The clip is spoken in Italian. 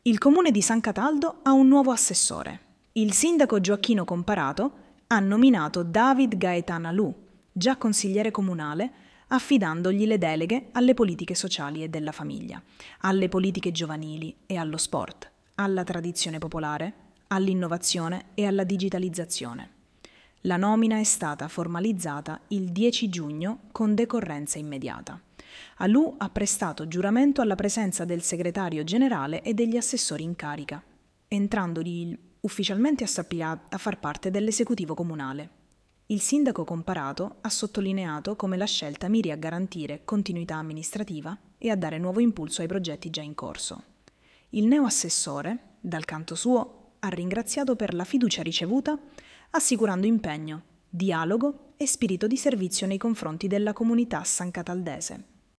Il comune di San Cataldo ha un nuovo assessore. Il sindaco Gioacchino Comparato ha nominato David Gaetanalù, già consigliere comunale, affidandogli le deleghe alle politiche sociali e della famiglia, alle politiche giovanili e allo sport, alla tradizione popolare, all'innovazione e alla digitalizzazione. La nomina è stata formalizzata il 10 giugno con decorrenza immediata. Alù ha prestato giuramento alla presenza del segretario generale e degli assessori in carica, entrandogli ufficialmente a far parte dell'esecutivo comunale. Il sindaco Comparato ha sottolineato come la scelta miri a garantire continuità amministrativa e a dare nuovo impulso ai progetti già in corso. Il neoassessore, dal canto suo, ha ringraziato per la fiducia ricevuta, assicurando impegno, dialogo e spirito di servizio nei confronti della comunità sancataldese.